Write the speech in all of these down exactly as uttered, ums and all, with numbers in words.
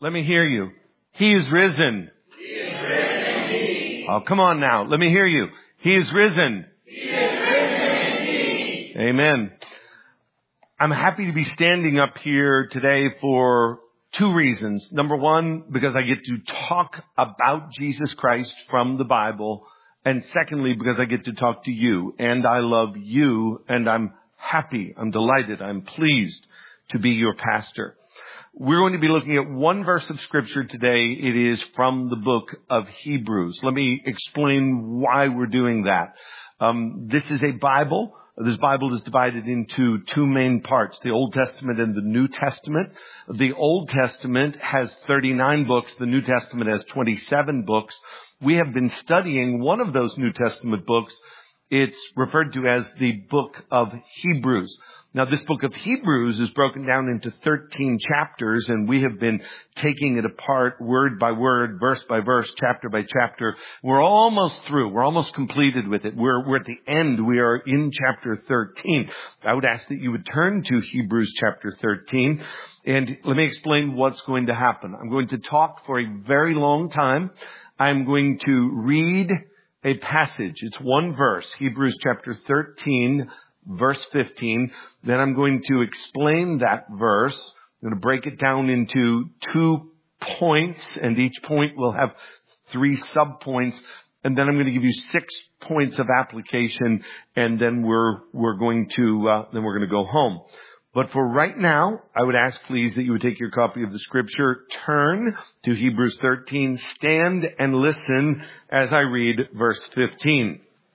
Let me hear you. He is risen. He is risen indeed. Oh, come on now. Let me hear you. He is risen. He is risen indeed. Amen. I'm happy to be standing up here today for two reasons. Number one, because I get to talk about Jesus Christ from the Bible. And secondly, because I get to talk to you. And I love you. And I'm happy. I'm delighted. I'm pleased to be your pastor. We're going to be looking at one verse of Scripture today. It is from the book of Hebrews. Let me explain why we're doing that. Um, this is a Bible. This Bible is divided into two main parts, the Old Testament and the New Testament. The Old Testament has thirty-nine books. The New Testament has twenty-seven books. We have been studying one of those New Testament books. It's referred to as the book of Hebrews. Now, this book of Hebrews is broken down into thirteen chapters, and we have been taking it apart word by word, verse by verse, chapter by chapter. We're almost through. We're almost completed with it. We're, we're at the end. We are in chapter thirteen. I would ask that you would turn to Hebrews chapter thirteen, and let me explain what's going to happen. I'm going to talk for a very long time. I'm going to read a passage. It's one verse, Hebrews chapter thirteen, verse fifteen. Then I'm going to explain that verse. I'm going to break it down into two points, and each point will have three subpoints. And then I'm going to give you six points of application, and then we're we're going to uh, then we're going to go home. But for right now, I would ask, please, that you would take your copy of the Scripture, turn to Hebrews thirteen, stand and listen as I read verse fifteen.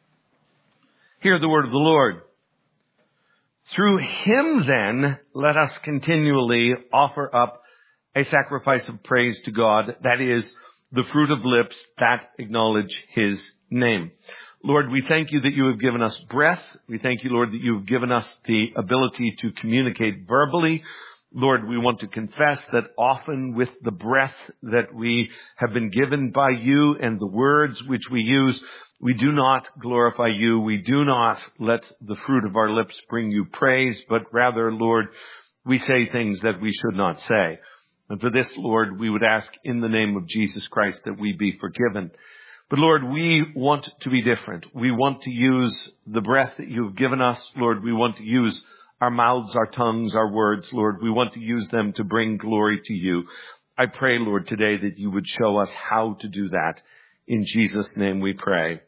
Hear the word of the Lord. Through him, then, let us continually offer up a sacrifice of praise to God, that is, the fruit of lips that acknowledge his name. Lord, we thank you that you have given us breath. We thank you, Lord, that you have given us the ability to communicate verbally. Lord, we want to confess that often with the breath that we have been given by you and the words which we use, we do not glorify you. We do not let the fruit of our lips bring you praise, but rather, Lord, we say things that we should not say. And for this, Lord, we would ask in the name of Jesus Christ that we be forgiven. But Lord, we want to be different. We want to use the breath that you have given us. Lord, we want to use our mouths, our tongues, our words. Lord, we want to use them to bring glory to you. I pray, Lord, today that you would show us how to do that. In Jesus' name we pray.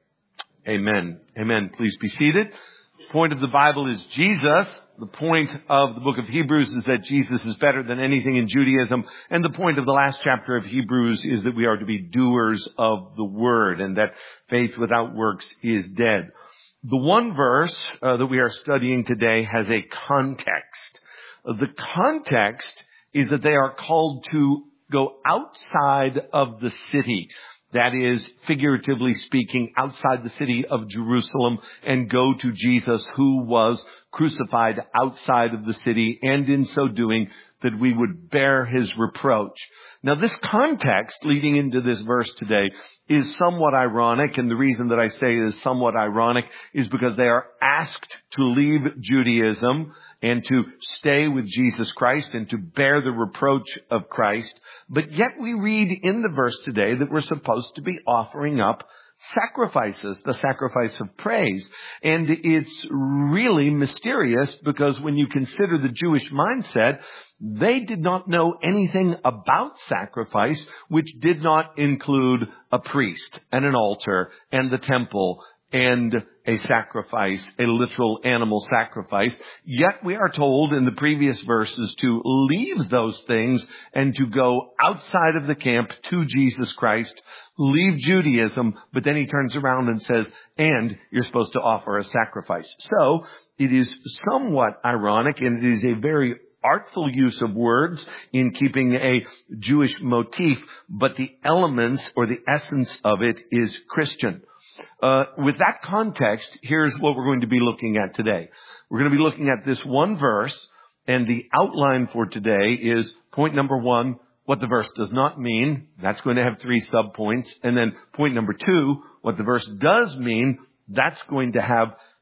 Amen. Amen. Please be seated. The point of the Bible is Jesus. The point of the book of Hebrews is that Jesus is better than anything in Judaism. And the point of the last chapter of Hebrews is that we are to be doers of the word and that faith without works is dead. The one verse uh, that we are studying today has a context. Uh, the context is that they are called to go outside of the city. That is, figuratively speaking, outside the city of Jerusalem and go to Jesus, who was crucified outside of the city, and in so doing, that we would bear his reproach. Now, this context leading into this verse today is somewhat ironic, and the reason that I say it is somewhat ironic is because they are asked to leave Judaism and to stay with Jesus Christ and to bear the reproach of Christ. But yet we read in the verse today that we're supposed to be offering up sacrifices, the sacrifice of praise. And it's really mysterious because when you consider the Jewish mindset, they did not know anything about sacrifice, which did not include a priest and an altar and the temple and a sacrifice, a literal animal sacrifice. Yet we are told in the previous verses to leave those things and to go outside of the camp to Jesus Christ, leave Judaism, but then he turns around and says, and you're supposed to offer a sacrifice. So it is somewhat ironic, and it is a very artful use of words in keeping a Jewish motif, but the elements or the essence of it is Christian. Uh, with that context, here's what we're going to be looking at today. We're going to be looking at this one verse, and the outline for today is point number one, what the verse does not mean. That's going to have three subpoints. And then point number two, what the verse does mean. That's going to have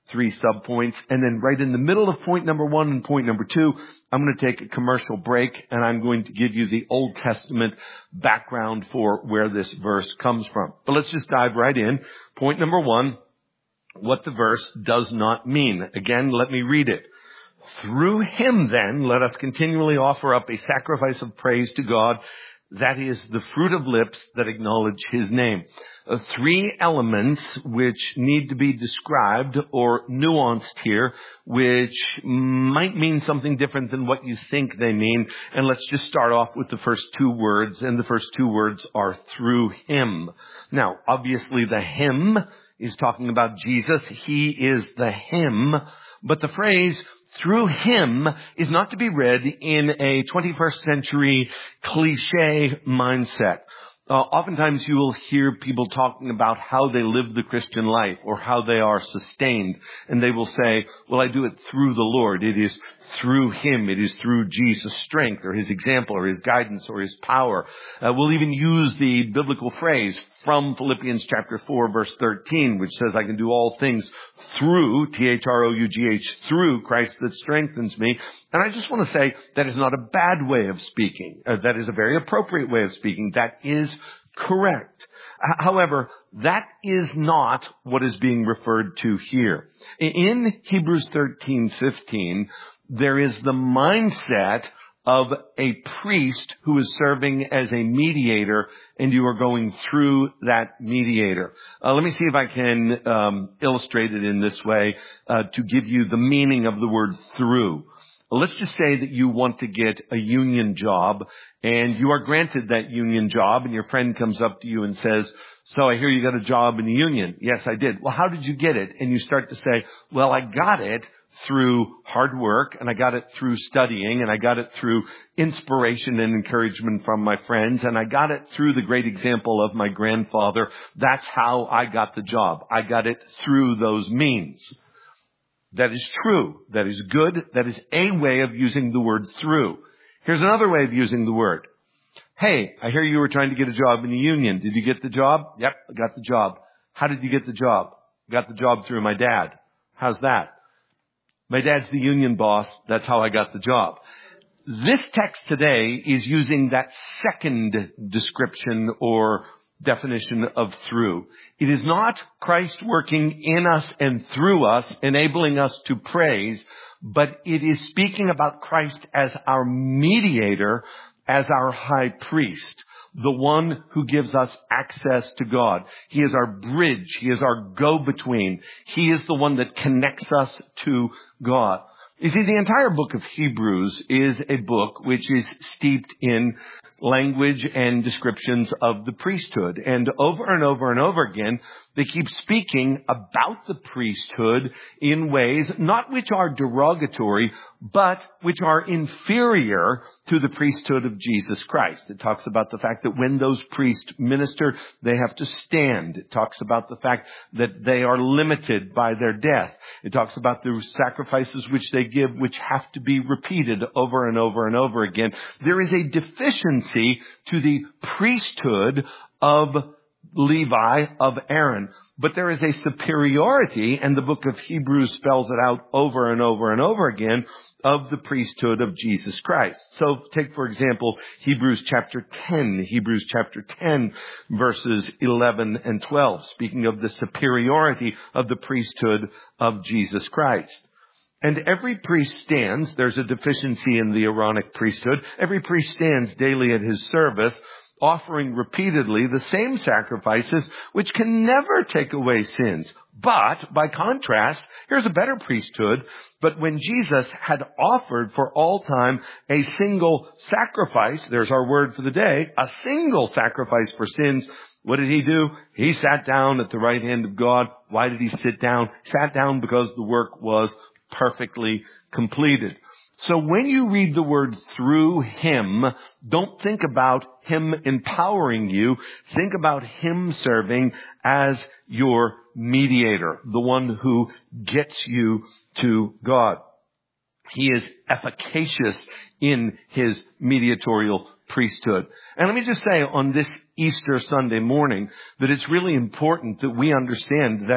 three subpoints. And then right in the middle of point number one and point number two, I'm going to take a commercial break, and I'm going to give you the Old Testament background for where this verse comes from. But let's just dive right in. Point number one, what the verse does not mean. Again, let me read it. Through him, then, let us continually offer up a sacrifice of praise to God, that is the fruit of lips that acknowledge his name. Uh, three elements which need to be described or nuanced here, which might mean something different than what you think they mean. And let's just start off with the first two words, and the first two words are through him. Now, obviously the him is talking about Jesus. He is the him, but the phrase through him is not to be read in a twenty-first century cliche mindset. Uh, oftentimes you will hear people talking about how they live the Christian life or how they are sustained. And they will say, well, I do it through the Lord. It is through him. It is through Jesus' strength or his example or his guidance or his power. Uh, we'll even use the biblical phrase from Philippians chapter four, verse thirteen, which says, I can do all things through, T H R O U G H, through Christ that strengthens me. And I just want to say that is not a bad way of speaking. Uh, that is a very appropriate way of speaking. That is correct. H- however, that is not what is being referred to here. In Hebrews thirteen fifteen, there is the mindset of a priest who is serving as a mediator, and you are going through that mediator. Uh, let me see if I can um, illustrate it in this way uh, to give you the meaning of the word through. Let's just say that you want to get a union job, and you are granted that union job, and your friend comes up to you and says, so I hear you got a job in the union. Yes, I did. Well, how did you get it? And you start to say, well, I got it through hard work, and I got it through studying, and I got it through inspiration and encouragement from my friends, and I got it through the great example of my grandfather. That's how I got the job. I got it through those means. That is true. That is good. That is a way of using the word through. Here's another way of using the word. Hey, I hear you were trying to get a job in the union. Did you get the job? Yep, I got the job. How did you get the job? Got the job through my dad. How's that? My dad's the union boss. That's how I got the job. This text today is using that second description or definition of through. It is not Christ working in us and through us, enabling us to praise, but it is speaking about Christ as our mediator, as our high priest, the one who gives us access to God. He is our bridge. He is our go-between. He is the one that connects us to God. You see, the entire book of Hebrews is a book which is steeped in language and descriptions of the priesthood. And over and over and over again, they keep speaking about the priesthood in ways not which are derogatory, but which are inferior to the priesthood of Jesus Christ. It talks about the fact that when those priests minister, they have to stand. It talks about the fact that they are limited by their death. It talks about the sacrifices which they give, which have to be repeated over and over and over again. There is a deficiency to the priesthood of Levi, of Aaron. But there is a superiority, and the book of Hebrews spells it out over and over and over again, of the priesthood of Jesus Christ. So take, for example, Hebrews chapter ten, Hebrews chapter ten, verses eleven and twelve, speaking of the superiority of the priesthood of Jesus Christ. And every priest stands, there's a deficiency in the Aaronic priesthood, every priest stands daily at his service, offering repeatedly the same sacrifices which can never take away sins. But, by contrast, here's a better priesthood. But when Jesus had offered for all time a single sacrifice, there's our word for the day, a single sacrifice for sins, what did he do? He sat down at the right hand of God. Why did he sit down? Sat down because the work was perfectly completed. So when you read the word through him, don't think about him empowering you. Think about him serving as your mediator, the one who gets you to God. He is efficacious in his mediatorial priesthood. And let me just say on this Easter Sunday morning that it's really important that we understand that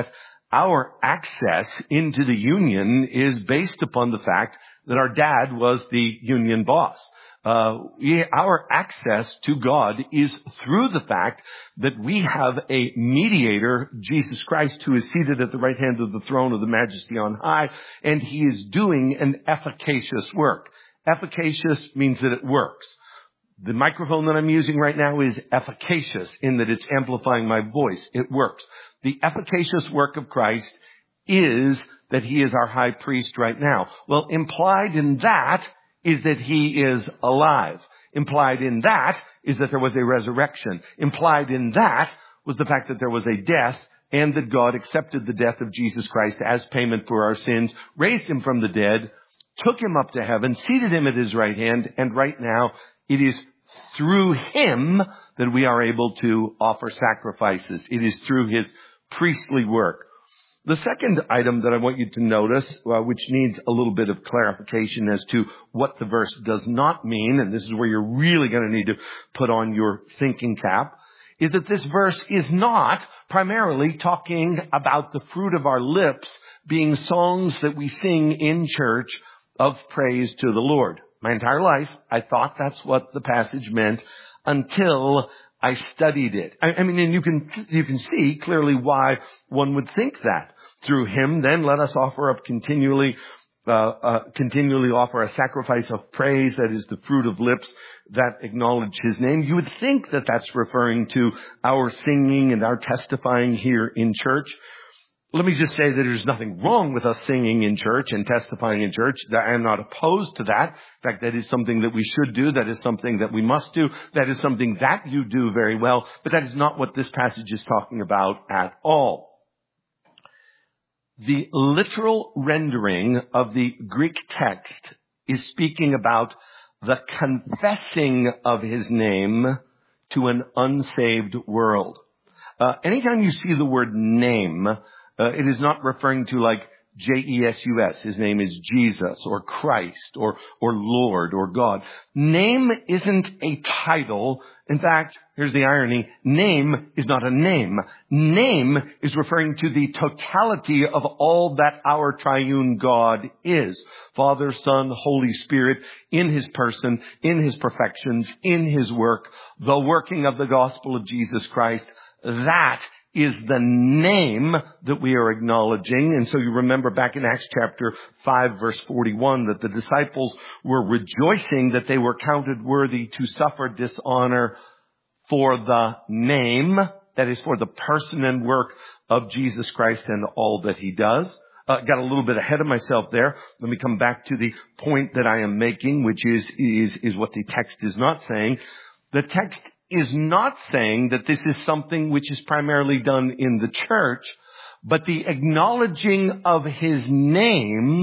our access into the union is based upon the fact that our dad was the union boss. Uh, we, our access to God is through the fact that we have a mediator, Jesus Christ, who is seated at the right hand of the throne of the Majesty on high, and he is doing an efficacious work. Efficacious means that it works. The microphone that I'm using right now is efficacious in that it's amplifying my voice. It works. The efficacious work of Christ is that he is our high priest right now. Well, implied in that is that he is alive. Implied in that is that there was a resurrection. Implied in that was the fact that there was a death and that God accepted the death of Jesus Christ as payment for our sins, raised him from the dead, took him up to heaven, seated him at his right hand, and right now it is through him that we are able to offer sacrifices. It is through his priestly work. The second item that I want you to notice, uh, which needs a little bit of clarification as to what the verse does not mean, and this is where you're really going to need to put on your thinking cap, is that this verse is not primarily talking about the fruit of our lips being songs that we sing in church of praise to the Lord. My entire life, I thought that's what the passage meant until I studied it. I, I mean, and you can, you can see clearly why one would think that. Through him, then let us offer up continually, uh, uh, continually offer a sacrifice of praise, that is the fruit of lips that acknowledge his name. You would think that that's referring to our singing and our testifying here in church. Let me just say that there's nothing wrong with us singing in church and testifying in church. I am not opposed to that. In fact, that is something that we should do. That is something that we must do. That is something that you do very well. But that is not what this passage is talking about at all. The literal rendering of the Greek text is speaking about the confessing of his name to an unsaved world. Uh, anytime you see the word name, uh, it is not referring to like J E S U S. His name is Jesus or Christ or, or Lord or God. Name isn't a title. In fact, here's the irony. Name is not a name. Name is referring to the totality of all that our triune God is. Father, Son, Holy Spirit, in his person, in his perfections, in his work, the working of the gospel of Jesus Christ. That is the name that we are acknowledging. And so you remember back in Acts chapter five, verse forty-one, that the disciples were rejoicing that they were counted worthy to suffer dishonor for the name, that is for the person and work of Jesus Christ and all that he does. Uh, got a little bit ahead of myself there. Let me come back to the point that I am making, which is, is, is what the text is not saying. The text is not saying that this is something which is primarily done in the church, but the acknowledging of his name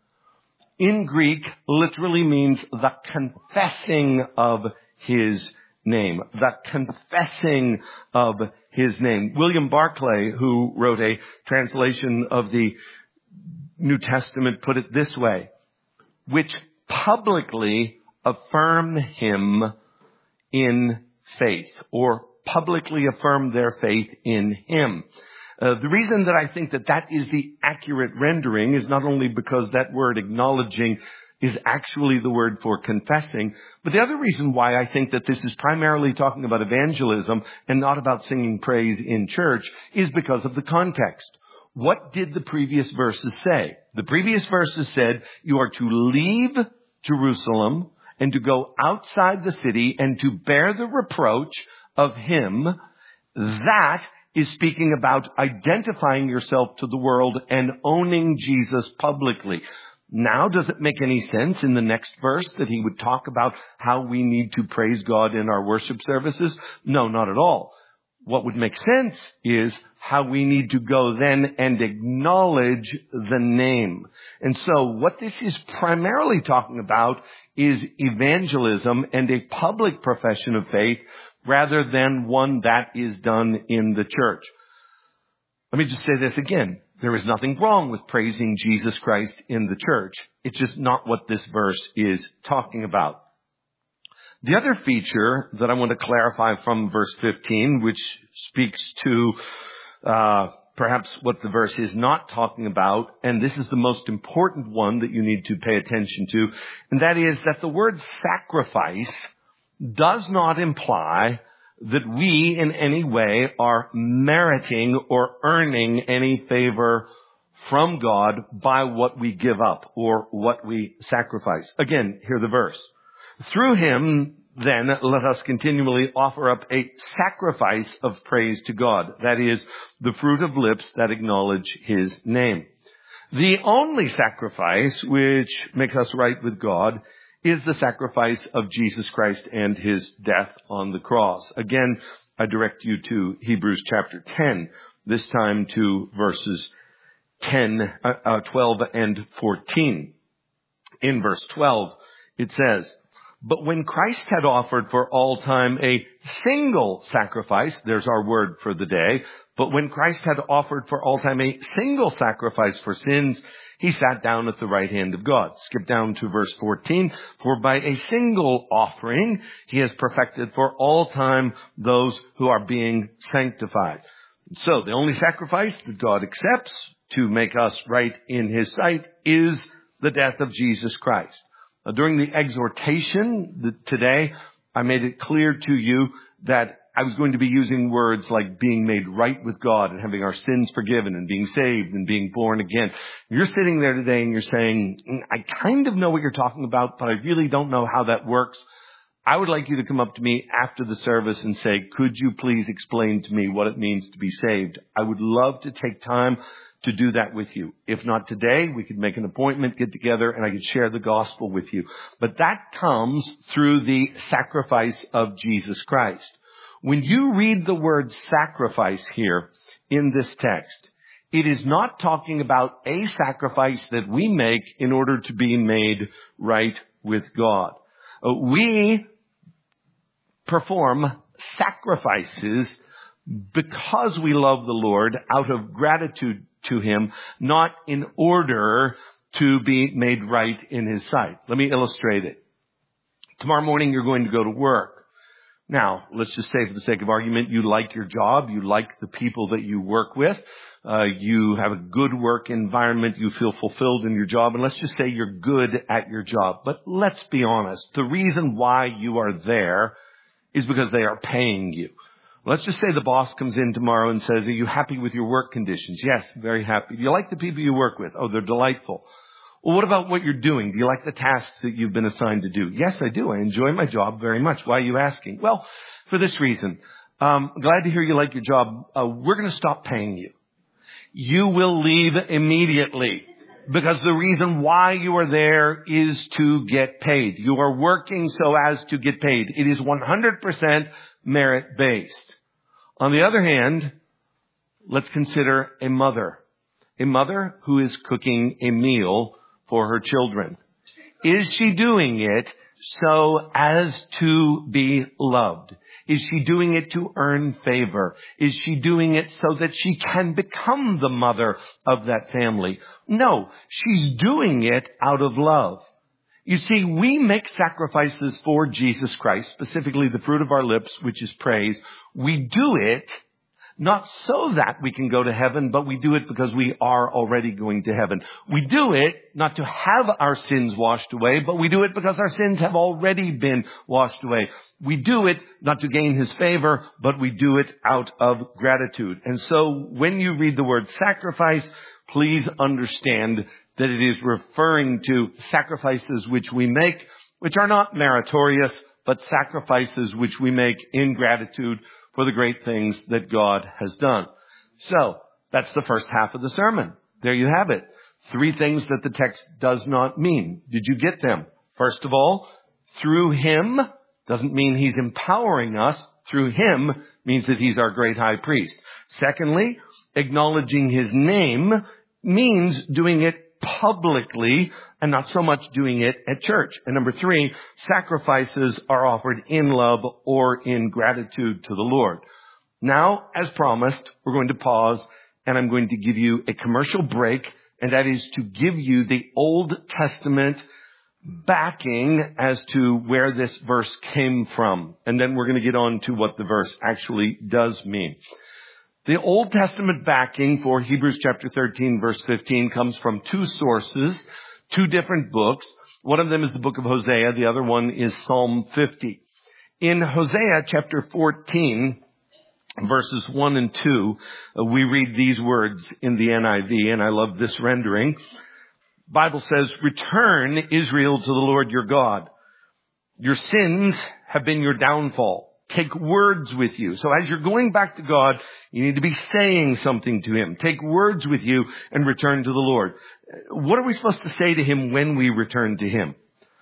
in Greek literally means the confessing of his name. The confessing of his name. William Barclay, who wrote a translation of the New Testament, put it this way: which publicly affirm him in faith, or publicly affirm their faith in him. Uh, the reason that I think that that is the accurate rendering is not only because that word acknowledging is actually the word for confessing, but the other reason why I think that this is primarily talking about evangelism and not about singing praise in church is because of the context. What did the previous verses say? The previous verses said you are to leave Jerusalem and to go outside the city and to bear the reproach of him. That is speaking about identifying yourself to the world and owning Jesus publicly. Now, does it make any sense in the next verse that he would talk about how we need to praise God in our worship services? No, not at all. What would make sense is how we need to go then and acknowledge the name. And so what this is primarily talking about is evangelism and a public profession of faith rather than one that is done in the church. Let me just say this again. There is nothing wrong with praising Jesus Christ in the church. It's just not what this verse is talking about. The other feature that I want to clarify from verse fifteen, which speaks to uh perhaps what the verse is not talking about, and this is the most important one that you need to pay attention to, and that is that the word sacrifice does not imply that we in any way are meriting or earning any favor from God by what we give up or what we sacrifice. Again, hear the verse. Through him, then, let us continually offer up a sacrifice of praise to God. That is, the fruit of lips that acknowledge his name. The only sacrifice which makes us right with God is the sacrifice of Jesus Christ and his death on the cross. Again, I direct you to Hebrews chapter ten, this time to verses ten, uh, twelve and fourteen. In verse twelve, it says, "But when Christ had offered for all time a single sacrifice," there's our word for the day, "but when Christ had offered for all time a single sacrifice for sins, he sat down at the right hand of God." Skip down to verse fourteen. "For by a single offering, he has perfected for all time those who are being sanctified." So the only sacrifice that God accepts to make us right in his sight is the death of Jesus Christ. Now, during the exhortation today, I made it clear to you that I was going to be using words like being made right with God and having our sins forgiven and being saved and being born again. You're sitting there today and you're saying, I kind of know what you're talking about, but I really don't know how that works. I would like you to come up to me after the service and say, could you please explain to me what it means to be saved? I would love to take time to do that with you. If not today, we could make an appointment, get together, and I could share the gospel with you. But that comes through the sacrifice of Jesus Christ. When you read the word sacrifice here in this text, it is not talking about a sacrifice that we make in order to be made right with God. We perform sacrifices because we love the Lord out of gratitude to him, not in order to be made right in his sight. Let me illustrate it. Tomorrow morning you're going to go to work. Now, let's just say for the sake of argument, you like your job, you like the people that you work with, uh, you have a good work environment, you feel fulfilled in your job, and let's just say you're good at your job. But let's be honest, the reason why you are there is because they are paying you. Let's just say the boss comes in tomorrow and says, are you happy with your work conditions? Yes, very happy. Do you like the people you work with? Oh, they're delightful. Well, what about what you're doing? Do you like the tasks that you've been assigned to do? Yes, I do. I enjoy my job very much. Why are you asking? Well, for this reason. Um, glad to hear you like your job. Uh, we're going to stop paying you. You will leave immediately because the reason why you are there is to get paid. You are working so as to get paid. It is one hundred percent merit-based. On the other hand, let's consider a mother. A mother who is cooking a meal for her children. Is she doing it so as to be loved? Is she doing it to earn favor? Is she doing it so that she can become the mother of that family? No, she's doing it out of love. You see, we make sacrifices for Jesus Christ, specifically the fruit of our lips, which is praise. We do it not so that we can go to heaven, but we do it because we are already going to heaven. We do it not to have our sins washed away, but we do it because our sins have already been washed away. We do it not to gain his favor, but we do it out of gratitude. And so when you read the word sacrifice, please understand that it is referring to sacrifices which we make, which are not meritorious, but sacrifices which we make in gratitude for the great things that God has done. So, that's the first half of the sermon. There you have it. Three things that the text does not mean. Did you get them? First of all, through him doesn't mean he's empowering us. Through him means that he's our great high priest. Secondly, acknowledging his name means doing it publicly and not so much doing it at church. And number three, sacrifices are offered in love or in gratitude to the Lord. Now, as promised, we're going to pause and I'm going to give you a commercial break, and that is to give you the Old Testament backing as to where this verse came from. And then we're going to get on to what the verse actually does mean. The Old Testament backing for Hebrews chapter thirteen verse fifteen comes from two sources, two different books. One of them is the book of Hosea. The other one is Psalm fifty. In Hosea chapter fourteen, verses one and two, uh, we read these words in the N I V, and I love this rendering. Bible says, "Return, Israel, to the Lord your God. Your sins have been your downfall. Take words with you." So as you're going back to God, you need to be saying something to Him. Take words with you and return to the Lord. What are we supposed to say to Him when we return to Him?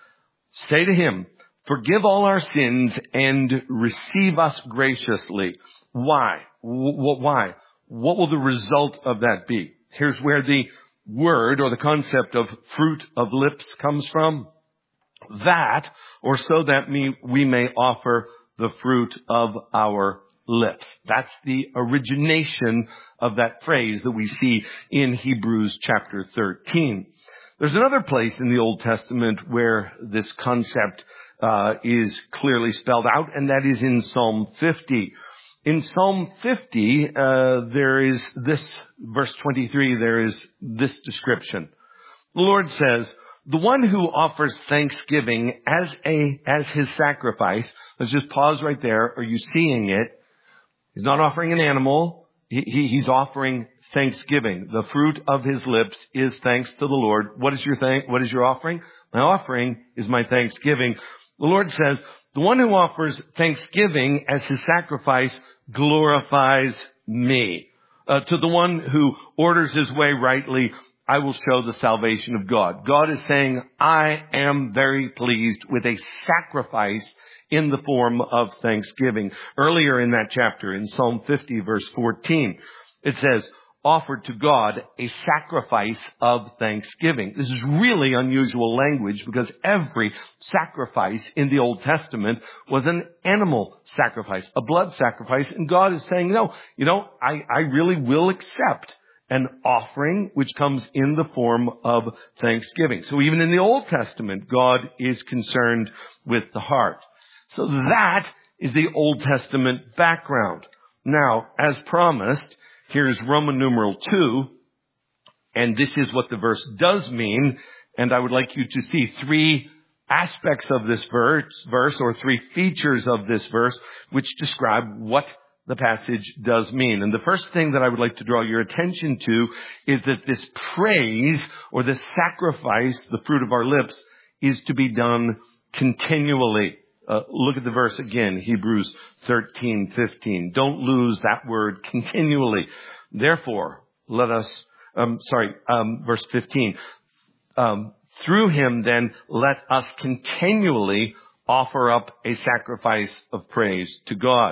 Say to Him, "Forgive all our sins and receive us graciously." Why? W- why? What will the result of that be? Here's where the word or the concept of fruit of lips comes from. That, or so that me, we may offer the fruit of our lips. That's the origination of that phrase that we see in Hebrews chapter thirteen. There's another place in the Old Testament where this concept uh, is clearly spelled out, and that is in Psalm fifty. In Psalm fifty, uh, there is this, verse twenty-three, there is this description. The Lord says, "The one who offers thanksgiving as a, as his sacrifice," let's just pause right there. Are you seeing it? He's not offering an animal. He, he, he's offering thanksgiving. The fruit of his lips is thanks to the Lord. What is your thank, what is your offering? My offering is my thanksgiving. The Lord says, "The one who offers thanksgiving as his sacrifice glorifies me." Uh, to the one who orders his way rightly, I will show the salvation of God. God is saying, I am very pleased with a sacrifice in the form of thanksgiving. Earlier in that chapter, in Psalm fifty, verse fourteen, it says, "Offered to God a sacrifice of thanksgiving." This is really unusual language because every sacrifice in the Old Testament was an animal sacrifice, a blood sacrifice. And God is saying, no, you know, I, I really will accept an offering which comes in the form of thanksgiving. So even in the Old Testament, God is concerned with the heart. So that is the Old Testament background. Now, as promised, here's Roman numeral two, and this is what the verse does mean, and I would like you to see three aspects of this verse, verse or three features of this verse which describe what the passage does mean. And the first thing that I would like to draw your attention to is that this praise or this sacrifice, the fruit of our lips, is to be done continually. Uh, look at the verse again, Hebrews thirteen fifteen. Don't lose that word, continually. Therefore, let us, um, sorry, um, verse fifteen. Um, through him then, let us continually offer up a sacrifice of praise to God.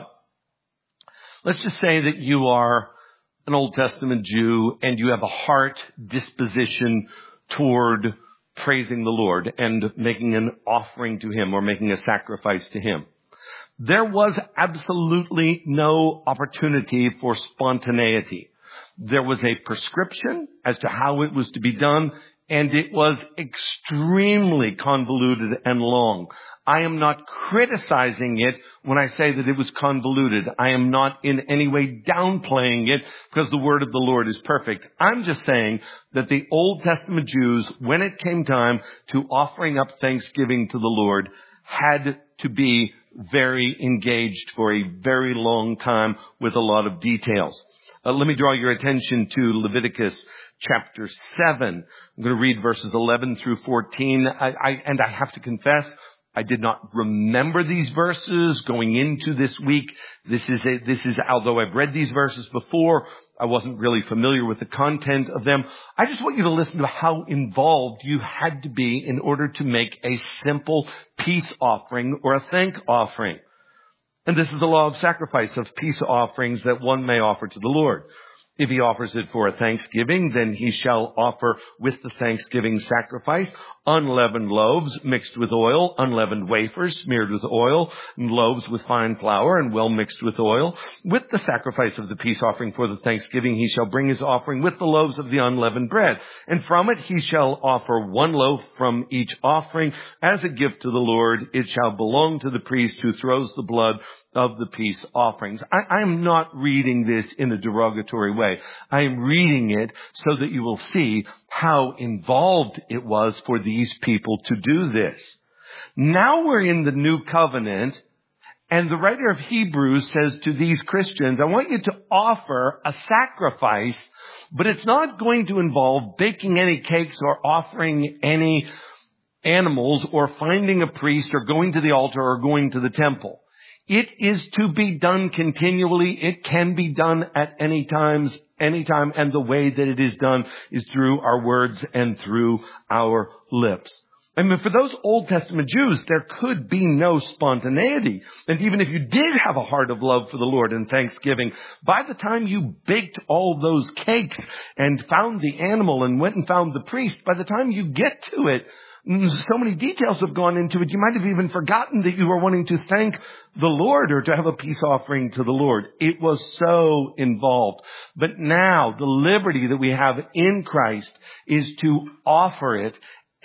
Let's just say that you are an Old Testament Jew and you have a heart disposition toward praising the Lord and making an offering to Him or making a sacrifice to Him. There was absolutely no opportunity for spontaneity. There was a prescription as to how it was to be done, and it was extremely convoluted and long. I am not criticizing it when I say that it was convoluted. I am not in any way downplaying it because the word of the Lord is perfect. I'm just saying that the Old Testament Jews, when it came time to offering up thanksgiving to the Lord, had to be very engaged for a very long time with a lot of details. Uh, let me draw your attention to Leviticus chapter seven. I'm going to read verses eleven through fourteen. I, I, and I have to confess, I did not remember these verses going into this week. This is a, this is, although I've read these verses before, I wasn't really familiar with the content of them. I just want you to listen to how involved you had to be in order to make a simple peace offering or a thank offering. And this is the law of sacrifice of peace offerings that one may offer to the Lord. If he offers it for a thanksgiving, then he shall offer with the thanksgiving sacrifice unleavened loaves mixed with oil, unleavened wafers smeared with oil, and loaves with fine flour and well mixed with oil. With the sacrifice of the peace offering for the thanksgiving, he shall bring his offering with the loaves of the unleavened bread. And from it he shall offer one loaf from each offering as a gift to the Lord. It shall belong to the priest who throws the blood of the peace offerings. I, I am not reading this in a derogatory way. I am reading it so that you will see how involved it was for these people to do this. Now we're in the new covenant, and the writer of Hebrews says to these Christians, I want you to offer a sacrifice, but it's not going to involve baking any cakes or offering any animals or finding a priest or going to the altar or going to the temple. It is to be done continually. It can be done at any times, anytime, and the way that it is done is through our words and through our lips. I mean, for those Old Testament Jews, there could be no spontaneity. And even if you did have a heart of love for the Lord and thanksgiving, by the time you baked all those cakes and found the animal and went and found the priest, by the time you get to it, so many details have gone into it, you might have even forgotten that you were wanting to thank the Lord or to have a peace offering to the Lord. It was so involved. But now the liberty that we have in Christ is to offer it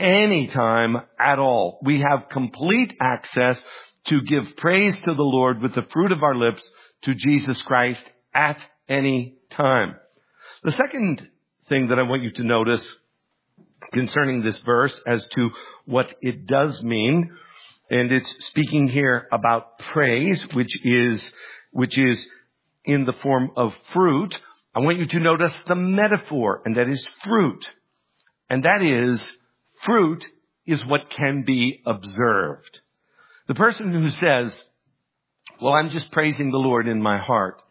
anytime at all. We have complete access to give praise to the Lord with the fruit of our lips to Jesus Christ at any time. The second thing that I want you to notice concerning this verse as to what it does mean, and it's speaking here about praise, which is, which is in the form of fruit. I want you to notice the metaphor, and that is fruit. And that is, fruit is what can be observed. The person who says, well, I'm just praising the Lord in my heart,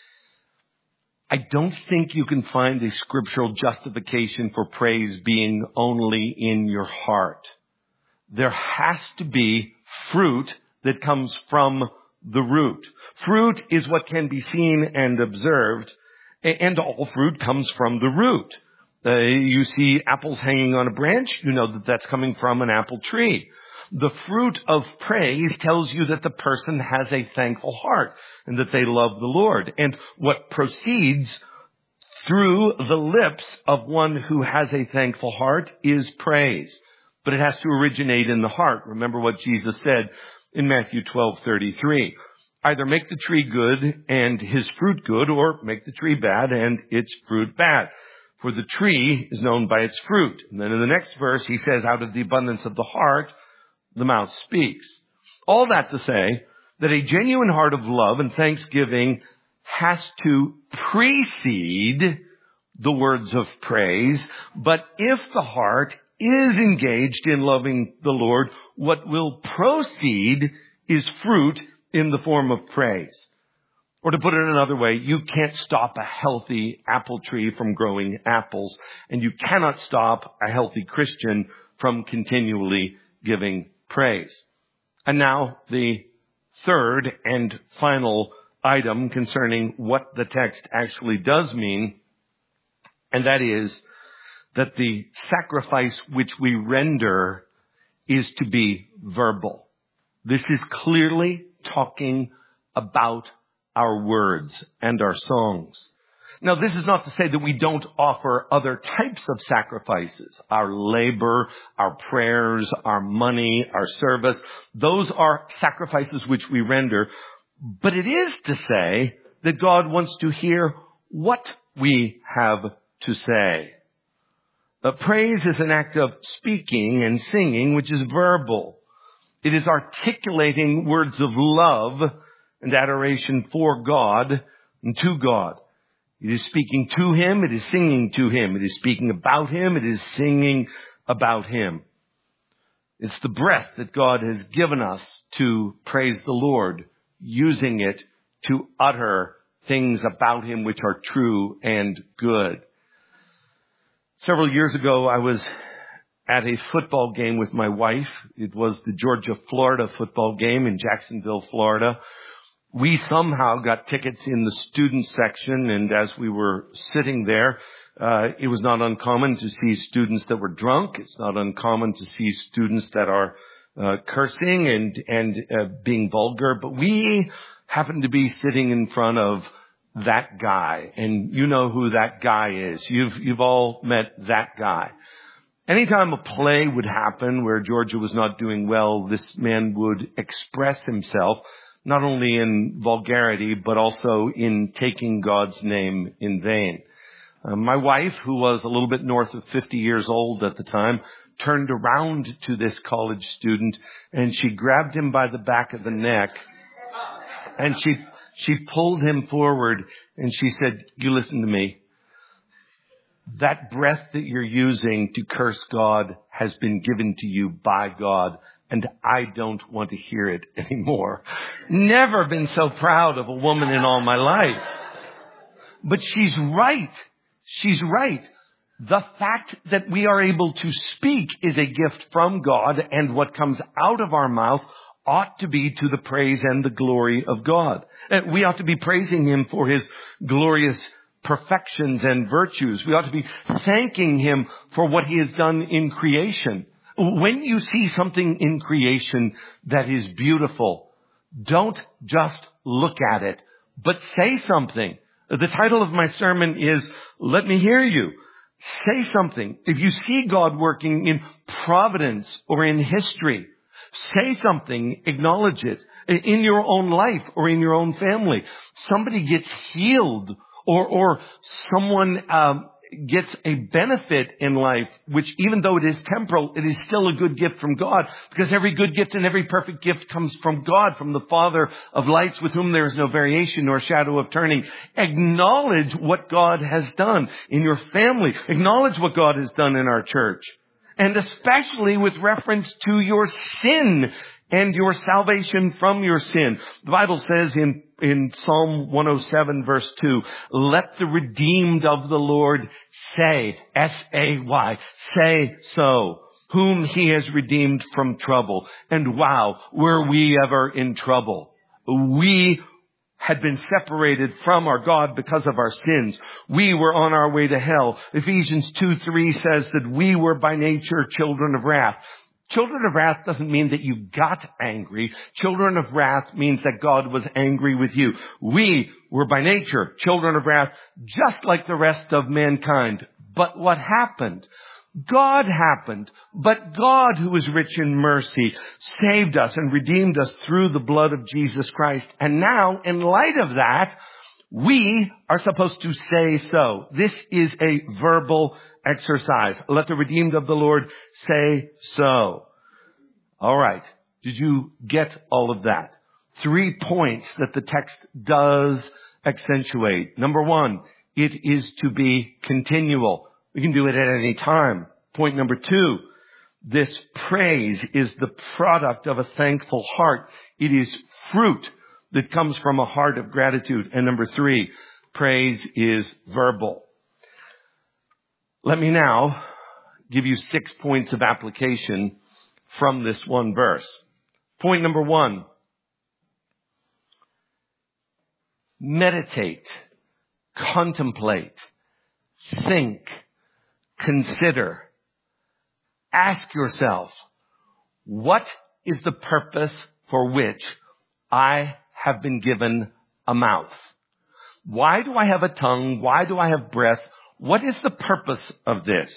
I don't think you can find a scriptural justification for praise being only in your heart. There has to be fruit that comes from the root. Fruit is what can be seen and observed, and all fruit comes from the root. Uh, you see apples hanging on a branch, you know that that's coming from an apple tree. The fruit of praise tells you that the person has a thankful heart and that they love the Lord. And what proceeds through the lips of one who has a thankful heart is praise. But it has to originate in the heart. Remember what Jesus said in Matthew twelve thirty-three. Either make the tree good and his fruit good, or make the tree bad and its fruit bad. For the tree is known by its fruit. And then in the next verse, he says, out of the abundance of the heart, the mouth speaks. All that to say that a genuine heart of love and thanksgiving has to precede the words of praise. But if the heart is engaged in loving the Lord, what will proceed is fruit in the form of praise. Or to put it another way, you can't stop a healthy apple tree from growing apples, and you cannot stop a healthy Christian from continually giving praise. And now the third and final item concerning what the text actually does mean, and that is that the sacrifice which we render is to be verbal. This is clearly talking about our words and our songs. Now, this is not to say that we don't offer other types of sacrifices. Our labor, our prayers, our money, our service. Those are sacrifices which we render. But it is to say that God wants to hear what we have to say. Uh, praise is an act of speaking and singing, which is verbal. It is articulating words of love and adoration for God and to God. It is speaking to Him. It is singing to Him. It is speaking about Him. It is singing about Him. It's the breath that God has given us to praise the Lord, using it to utter things about Him which are true and good. Several years ago, I was at a football game with my wife. It was the Georgia-Florida football game in Jacksonville, Florida. We somehow got tickets in the student section, and as we were sitting there, uh, it was not uncommon to see students that were drunk. It's not uncommon to see students that are uh, cursing and and uh, being vulgar. But we happened to be sitting in front of that guy, and you know who that guy is. You've you've all met that guy. Anytime a play would happen where Georgia was not doing well, this man would express himself not only in vulgarity, but also in taking God's name in vain. Uh, my wife, who was a little bit north of fifty years old at the time, turned around to this college student and she grabbed him by the back of the neck and she, she pulled him forward and she said, "You listen to me. That breath that you're using to curse God has been given to you by God, and I don't want to hear it anymore." Never been so proud of a woman in all my life. But she's right. She's right. The fact that we are able to speak is a gift from God, and what comes out of our mouth ought to be to the praise and the glory of God. We ought to be praising Him for His glorious perfections and virtues. We ought to be thanking Him for what He has done in creation. When you see something in creation that is beautiful, don't just look at it, but say something. The title of my sermon is, "Let Me Hear You." Say something. If you see God working in providence or in history, say something, acknowledge it. In your own life or in your own family, somebody gets healed or, or someone um, gets a benefit in life, which even though it is temporal, it is still a good gift from God, because every good gift and every perfect gift comes from God, from the Father of lights, with whom there is no variation nor shadow of turning. Acknowledge what God has done in your family. Acknowledge what God has done in our church. And especially with reference to your sin and your salvation from your sin. The Bible says in In Psalm one oh seven verse two, "Let the redeemed of the Lord say," S A Y, say so, "whom He has redeemed from trouble." And wow, were we ever in trouble? We had been separated from our God because of our sins. We were on our way to hell. Ephesians two three says that we were by nature children of wrath. Children of wrath doesn't mean that you got angry. Children of wrath means that God was angry with you. We were by nature children of wrath, just like the rest of mankind. But what happened? God happened. But God, who is rich in mercy, saved us and redeemed us through the blood of Jesus Christ. And now, in light of that, we are supposed to say so. This is a verbal exercise. Let the redeemed of the Lord say so. All right. Did you get all of that? Three points that the text does accentuate. Number one, it is to be continual. We can do it at any time. Point number two, this praise is the product of a thankful heart. It is fruit that comes from a heart of gratitude. And number three, praise is verbal. Let me now give you six points of application from this one verse. Point number one, meditate, contemplate, think, consider. Ask yourself, what is the purpose for which I have been given a mouth? Why do I have a tongue? Why do I have breath? What is the purpose of this?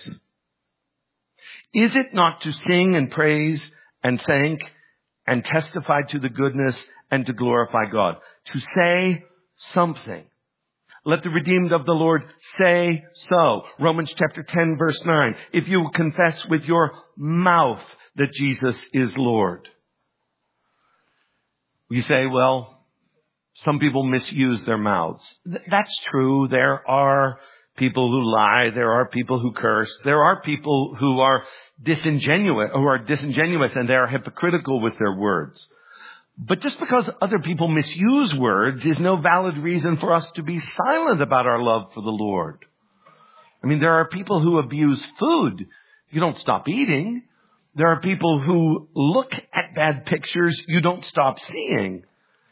Is it not to sing and praise and thank and testify to the goodness and to glorify God? To say something. Let the redeemed of the Lord say so. Romans chapter ten verse nine. If you will confess with your mouth that Jesus is Lord. You say, well, some people misuse their mouths. Th- that's true. There are people who lie. There are people who curse. There are people who are disingenuous, who are disingenuous and they are hypocritical with their words. But just because other people misuse words is no valid reason for us to be silent about our love for the Lord. I mean, there are people who abuse food. You don't stop eating. There are people who look at bad pictures you don't stop seeing.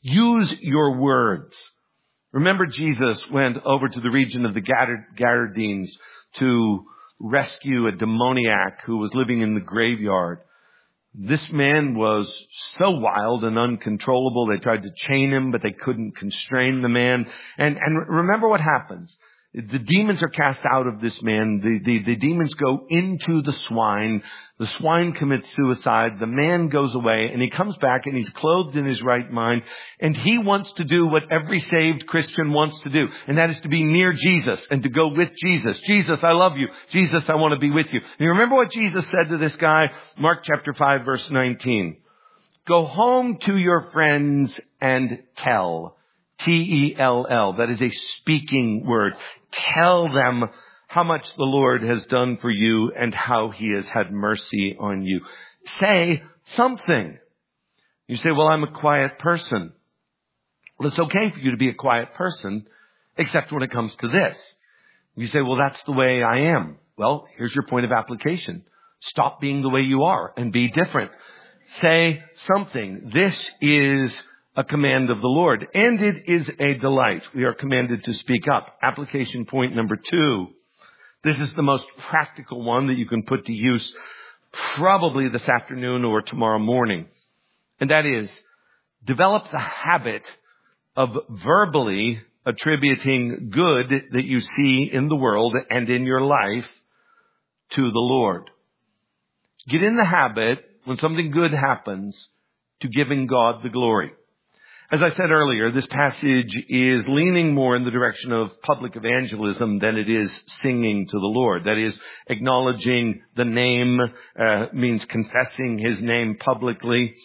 Use your words. Remember, Jesus went over to the region of the Gadarenes to rescue a demoniac who was living in the graveyard. This man was so wild and uncontrollable. They tried to chain him, but they couldn't constrain the man. And, and remember what happens. The demons are cast out of this man. The, the, the demons go into the swine. The swine commits suicide. The man goes away and he comes back and he's clothed in his right mind. And he wants to do what every saved Christian wants to do. And that is to be near Jesus and to go with Jesus. Jesus, I love you. Jesus, I want to be with you. And you remember what Jesus said to this guy? Mark chapter five, verse nineteen. Go home to your friends and tell. T E L L. That is a speaking word. Tell them how much the Lord has done for you and how he has had mercy on you. Say something. You say, well, I'm a quiet person. Well, it's okay for you to be a quiet person, except when it comes to this. You say, well, that's the way I am. Well, here's your point of application. Stop being the way you are and be different. Say something. This is a command of the Lord, and it is a delight. We are commanded to speak up. Application point number two. This is the most practical one that you can put to use probably this afternoon or tomorrow morning. And that is, develop the habit of verbally attributing good that you see in the world and in your life to the Lord. Get in the habit, when something good happens, to giving God the glory. As I said earlier, this passage is leaning more in the direction of public evangelism than it is singing to the Lord. That is, acknowledging the name uh, means confessing his name publicly.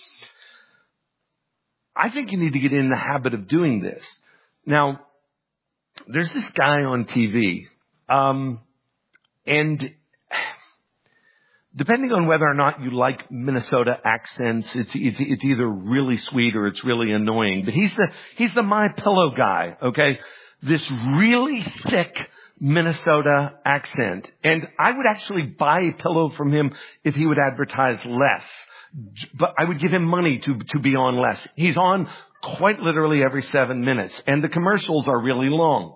I think you need to get in the habit of doing this. Now, there's this guy on T V, um, and depending on whether or not you like Minnesota accents, it's, it's, it's either really sweet or it's really annoying. But he's the, he's the My Pillow guy, okay? This really thick Minnesota accent. And I would actually buy a pillow from him if he would advertise less. But I would give him money to, to be on less. He's on quite literally every seven minutes. And the commercials are really long.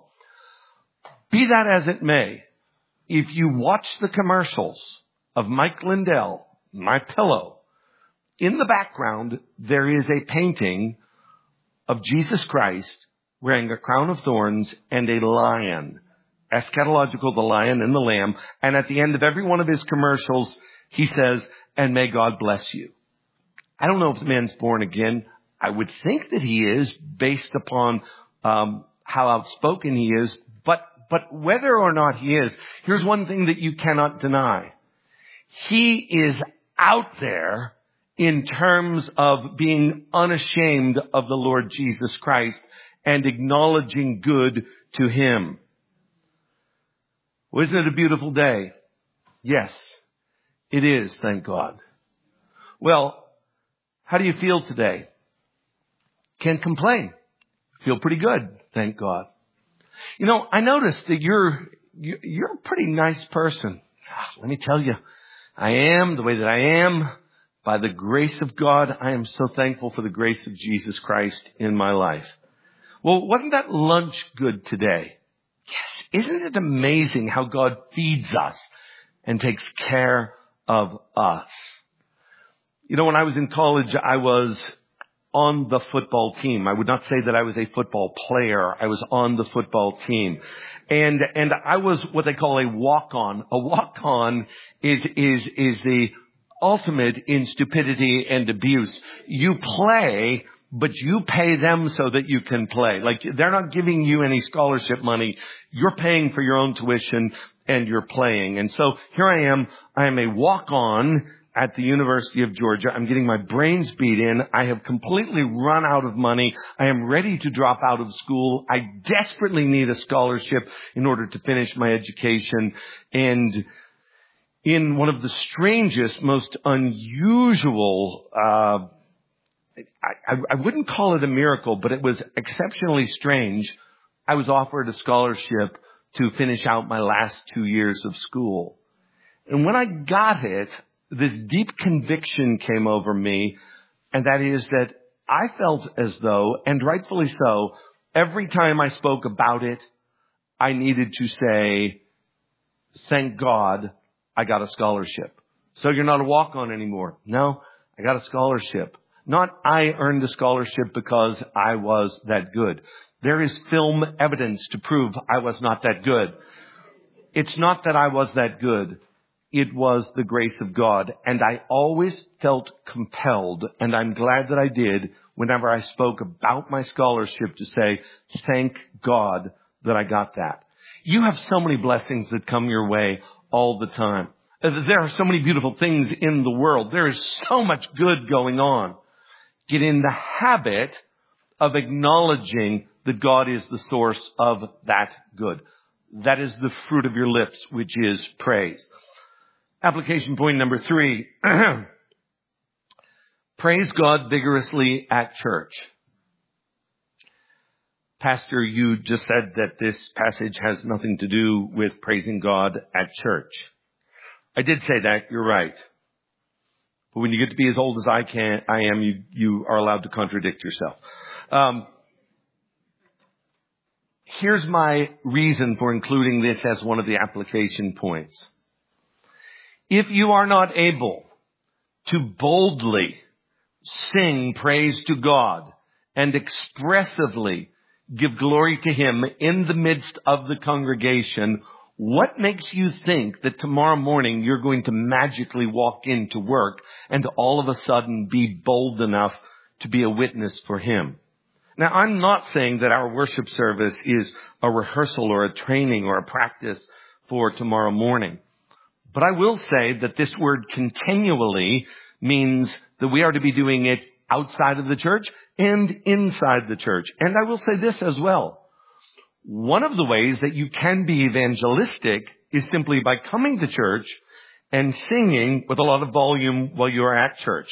Be that as it may, if you watch the commercials of Mike Lindell, My Pillow, in the background, there is a painting of Jesus Christ wearing a crown of thorns and a lion. Eschatological, the lion and the lamb. And at the end of every one of his commercials, he says, and may God bless you. I don't know if the man's born again. I would think that he is based upon um, how outspoken he is. But, but whether or not he is, here's one thing that you cannot deny. He is out there in terms of being unashamed of the Lord Jesus Christ and acknowledging good to him. Well, isn't it a beautiful day? Yes, it is, thank God. Well, how do you feel today? Can't complain. Feel pretty good, thank God. You know, I noticed that you're, you're a pretty nice person. Let me tell you. I am the way that I am by the grace of God. I am so thankful for the grace of Jesus Christ in my life. Well, wasn't that lunch good today? Yes. Isn't it amazing how God feeds us and takes care of us? You know, when I was in college, I was on the football team. I would not say that I was a football player. I was on the football team. And, and I was what they call a walk-on. A walk-on is, is, is the ultimate in stupidity and abuse. You play, but you pay them so that you can play. Like, they're not giving you any scholarship money. You're paying for your own tuition and you're playing. And so here I am. I am a walk-on at the University of Georgia. I'm getting my brains beat in. I have completely run out of money. I am ready to drop out of school. I desperately need a scholarship in order to finish my education. And in one of the strangest, most unusual, uh, I, I wouldn't call it a miracle, but it was exceptionally strange. I was offered a scholarship to finish out my last two years of school. And when I got it, this deep conviction came over me, and that is that I felt as though, and rightfully so, every time I spoke about it, I needed to say, thank God I got a scholarship. So you're not a walk-on anymore. No, I got a scholarship. Not I earned the scholarship because I was that good. There is film evidence to prove I was not that good. It's not that I was that good. It was the grace of God. And I always felt compelled, and I'm glad that I did, whenever I spoke about my scholarship, to say, thank God that I got that. You have so many blessings that come your way all the time. There are so many beautiful things in the world. There is so much good going on. Get in the habit of acknowledging that God is the source of that good. That is the fruit of your lips, which is praise. Application point number three. Praise God vigorously at church. Pastor, you just said that this passage has nothing to do with praising God at church. I did say that. You're right. But when you get to be as old as I can, I am, you, you are allowed to contradict yourself. Um, here's my reason for including this as one of the application points. If you are not able to boldly sing praise to God and expressively give glory to Him in the midst of the congregation, what makes you think that tomorrow morning you're going to magically walk into work and all of a sudden be bold enough to be a witness for Him? Now, I'm not saying that our worship service is a rehearsal or a training or a practice for tomorrow morning. But I will say that this word continually means that we are to be doing it outside of the church and inside the church. And I will say this as well. One of the ways that you can be evangelistic is simply by coming to church and singing with a lot of volume while you are at church.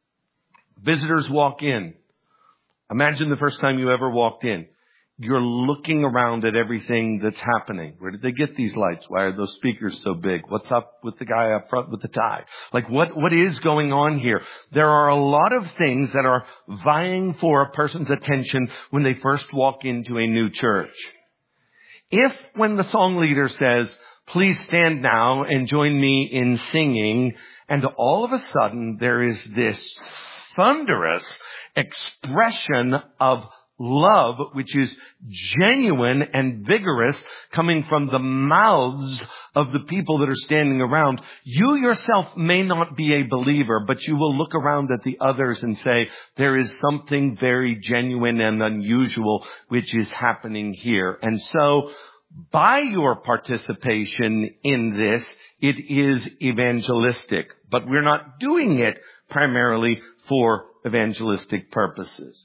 Visitors walk in. Imagine the first time you ever walked in. You're looking around at everything that's happening. Where did they get these lights? Why are those speakers so big? What's up with the guy up front with the tie? Like, what, what is going on here? There are a lot of things that are vying for a person's attention when they first walk into a new church. If, when the song leader says, please stand now and join me in singing, and all of a sudden there is this thunderous expression of love, which is genuine and vigorous, coming from the mouths of the people that are standing around, you yourself may not be a believer, but you will look around at the others and say, there is something very genuine and unusual which is happening here. And so, by your participation in this, it is evangelistic, but we're not doing it primarily for evangelistic purposes.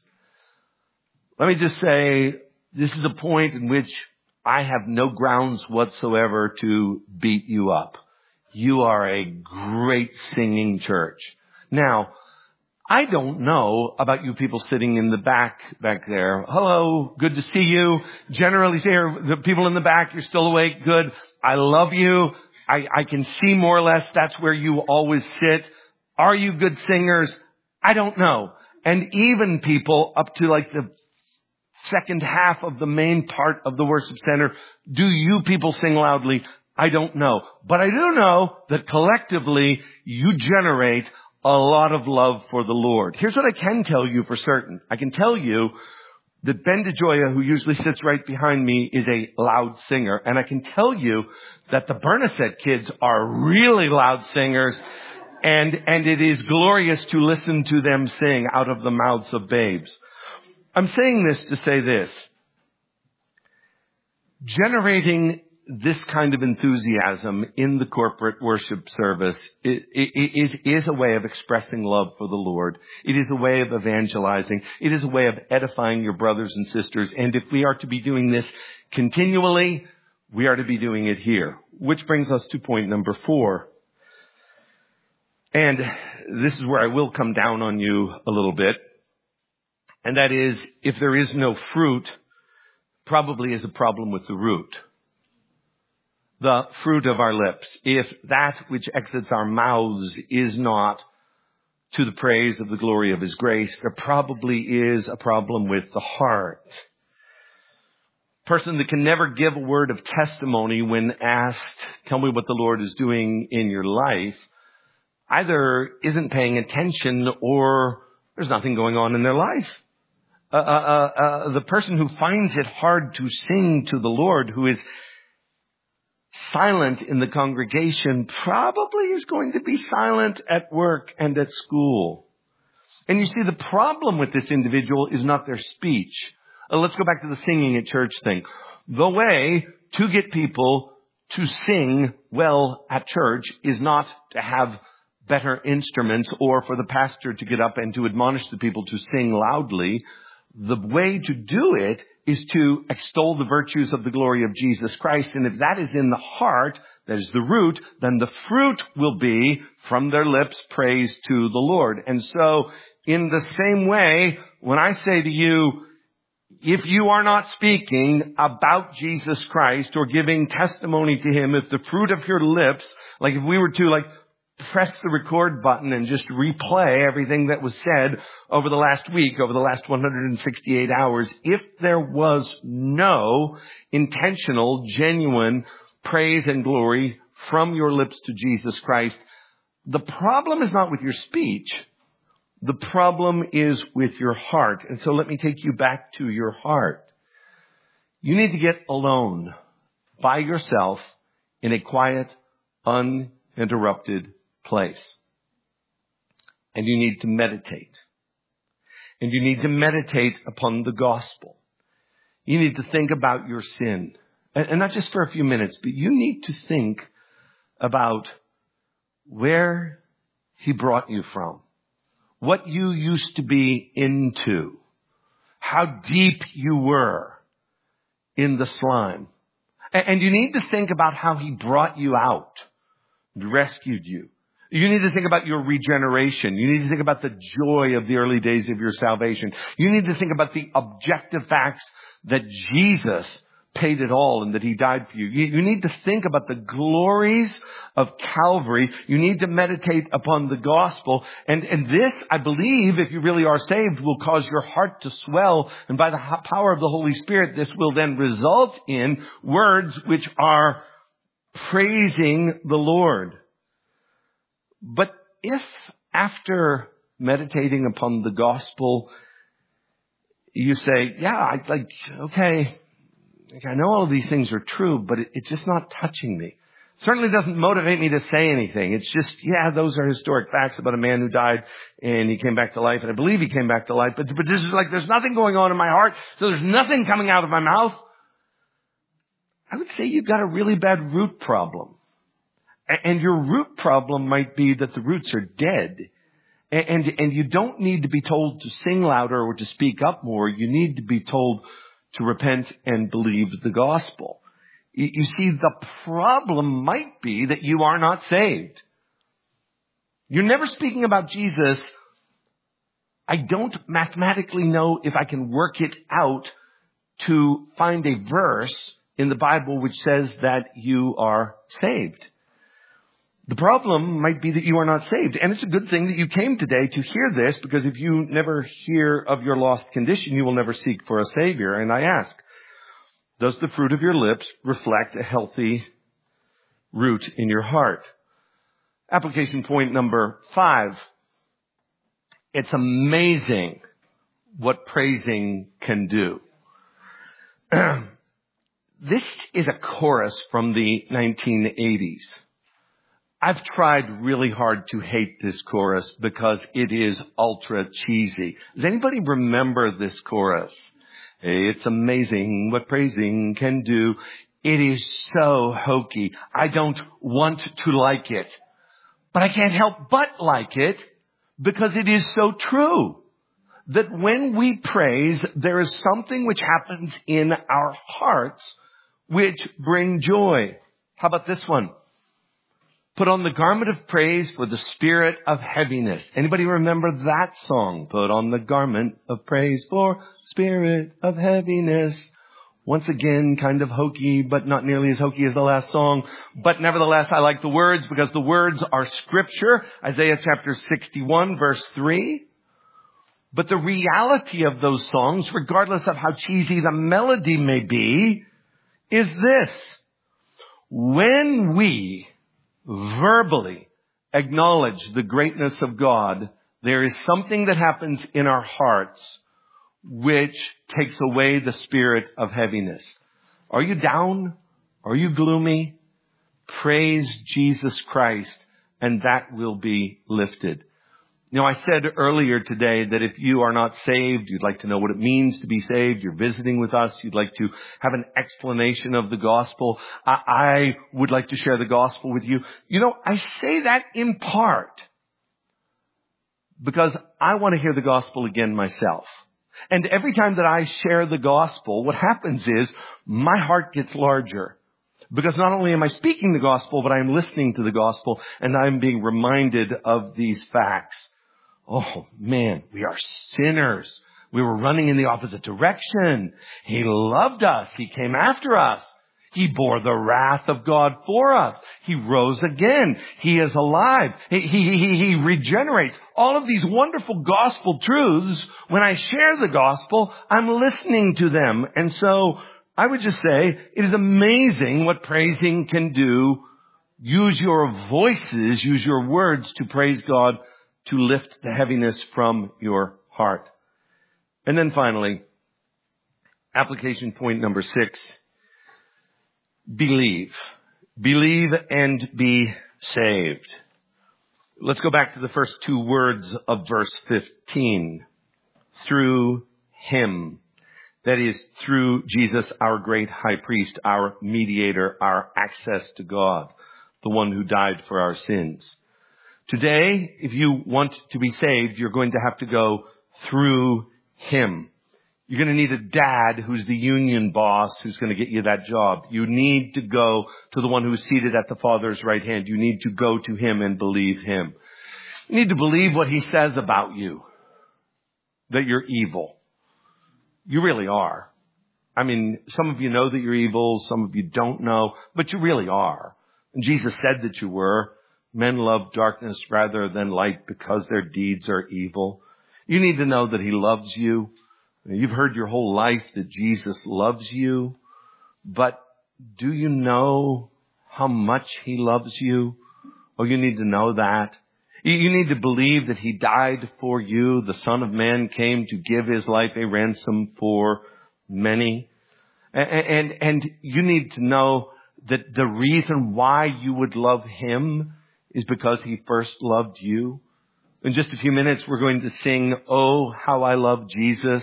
Let me just say, this is a point in which I have no grounds whatsoever to beat you up. You are a great singing church. Now, I don't know about you people sitting in the back, back there. Hello, good to see you. Generally here, the people in the back, you're still awake. Good. I love you. I, I can see more or less that's where you always sit. Are you good singers? I don't know. And even people up to like the second half of the main part of the worship center, do you people sing loudly? I don't know. But I do know that collectively you generate a lot of love for the Lord. Here's what I can tell you for certain. I can tell you that Ben DeJoya, who usually sits right behind me, is a loud singer. And I can tell you that the Bernasette kids are really loud singers. And, and it is glorious to listen to them sing out of the mouths of babes. I'm saying this to say this. Generating this kind of enthusiasm in the corporate worship service it, it, it is a way of expressing love for the Lord. It is a way of evangelizing. It is a way of edifying your brothers and sisters. And if we are to be doing this continually, we are to be doing it here. Which brings us to point number four. And this is where I will come down on you a little bit. And that is, if there is no fruit, probably is a problem with the root. The fruit of our lips. If that which exits our mouths is not to the praise of the glory of his grace. There probably is a problem with the heart. Person that can never give a word of testimony when asked, tell me what the Lord is doing in your life, either isn't paying attention or there's nothing going on in their life. Uh, uh, uh, uh, the person who finds it hard to sing to the Lord, who is silent in the congregation, probably is going to be silent at work and at school. And you see, the problem with this individual is not their speech. Uh, let's go back to the singing at church thing. The way to get people to sing well at church is not to have better instruments or for the pastor to get up and to admonish the people to sing loudly. The way to do it is to extol the virtues of the glory of Jesus Christ. And if that is in the heart, that is the root, then the fruit will be from their lips praise to the Lord. And so in the same way, when I say to you, if you are not speaking about Jesus Christ or giving testimony to him, if the fruit of your lips, like if we were to like press the record button and just replay everything that was said over the last week, over the last one hundred sixty-eight hours, if there was no intentional, genuine praise and glory from your lips to Jesus Christ, the problem is not with your speech. The problem is with your heart. And so let me take you back to your heart. You need to get alone by yourself in a quiet, uninterrupted place. And you need to meditate. And you need to meditate upon the gospel. You need to think about your sin. And not just for a few minutes, but you need to think about where he brought you from. What you used to be into. How deep you were in the slime. And you need to think about how he brought you out, rescued you. You need to think about your regeneration. You need to think about the joy of the early days of your salvation. You need to think about the objective facts that Jesus paid it all and that he died for you. You, you need to think about the glories of Calvary. You need to meditate upon the gospel. And, and this, I believe, if you really are saved, will cause your heart to swell. And by the power of the Holy Spirit, this will then result in words which are praising the Lord. But if after meditating upon the gospel, you say, yeah, I like, okay, I know all of these things are true, but it, it's just not touching me. Certainly doesn't motivate me to say anything. It's just, yeah, those are historic facts about a man who died and he came back to life. And I believe he came back to life. But, but this is like, there's nothing going on in my heart. So there's nothing coming out of my mouth. I would say you've got a really bad root problem. And your root problem might be that the roots are dead. And, and, and you don't need to be told to sing louder or to speak up more. You need to be told to repent and believe the gospel. You see, the problem might be that you are not saved. You're never speaking about Jesus. I don't mathematically know if I can work it out to find a verse in the Bible which says that you are saved. The problem might be that you are not saved. And it's a good thing that you came today to hear this, because if you never hear of your lost condition, you will never seek for a Savior. And I ask, does the fruit of your lips reflect a healthy root in your heart? Application point number five. It's amazing what praising can do. This is a chorus from the nineteen eighties. I've tried really hard to hate this chorus because it is ultra cheesy. Does anybody remember this chorus? It's amazing what praising can do. It is so hokey. I don't want to like it, but I can't help but like it because it is so true that when we praise, there is something which happens in our hearts which bring joy. How about this one? Put on the garment of praise for the spirit of heaviness. Anybody remember that song? Put on the garment of praise for spirit of heaviness. Once again, kind of hokey, but not nearly as hokey as the last song. But nevertheless, I like the words because the words are scripture. Isaiah chapter sixty-one, verse three. But the reality of those songs, regardless of how cheesy the melody may be, is this. When we verbally acknowledge the greatness of God, there is something that happens in our hearts which takes away the spirit of heaviness. Are you down? Are you gloomy? Praise Jesus Christ, and that will be lifted. You know, I said earlier today that if you are not saved, you'd like to know what it means to be saved, you're visiting with us, you'd like to have an explanation of the gospel, I, I would like to share the gospel with you. You know, I say that in part because I want to hear the gospel again myself. And every time that I share the gospel, what happens is my heart gets larger. Because not only am I speaking the gospel, but I'm listening to the gospel and I'm being reminded of these facts. Oh man, we are sinners. We were running in the opposite direction. He loved us. He came after us. He bore the wrath of God for us. He rose again. He is alive. He, he, he, he regenerates. All of these wonderful gospel truths, when I share the gospel, I'm listening to them. And so I would just say it is amazing what praising can do. Use your voices, use your words to praise God, to lift the heaviness from your heart. And then finally, application point number six. Believe. Believe and be saved. Let's go back to the first two words of verse fifteen. Through him. That is, through Jesus, our great high priest, our mediator, our access to God, the one who died for our sins. Today, if you want to be saved, you're going to have to go through him. You're going to need a dad who's the union boss who's going to get you that job. You need to go to the one who's seated at the Father's right hand. You need to go to him and believe him. You need to believe what he says about you, that you're evil. You really are. I mean, some of you know that you're evil, some of you don't know, but you really are. And Jesus said that you were. Men love darkness rather than light because their deeds are evil. You need to know that he loves you. You've heard your whole life that Jesus loves you, but do you know how much he loves you? Oh, you need to know that. You need to believe that he died for you. The Son of Man came to give his life a ransom for many. And, and, and you need to know that the reason why you would love him is because he first loved you. In just a few minutes, we're going to sing, "Oh, how I love Jesus,"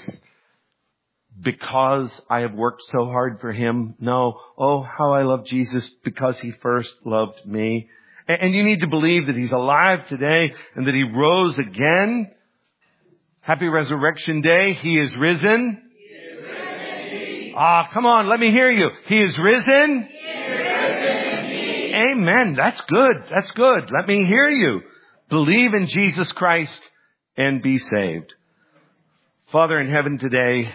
because I have worked so hard for him. No, oh, how I love Jesus because he first loved me. And you need to believe that he's alive today and that he rose again. Happy Resurrection Day. He is risen. He is risen indeed. Ah, come on, let me hear you. He is risen. He is risen indeed. Amen. That's good. That's good. Let me hear you. Believe in Jesus Christ and be saved. Father in heaven today,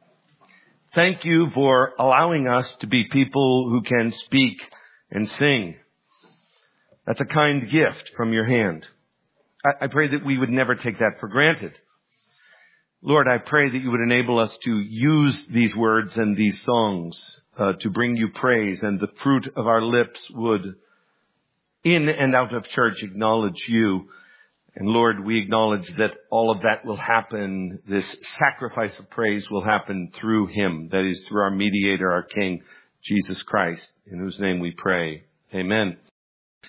thank you for allowing us to be people who can speak and sing. That's a kind gift from your hand. I, I pray that we would never take that for granted. Lord, I pray that you would enable us to use these words and these songs uh, to bring you praise, and the fruit of our lips would, in and out of church, acknowledge you. And Lord, we acknowledge that all of that will happen. This sacrifice of praise will happen through him. That is, through our mediator, our King, Jesus Christ, in whose name we pray. Amen.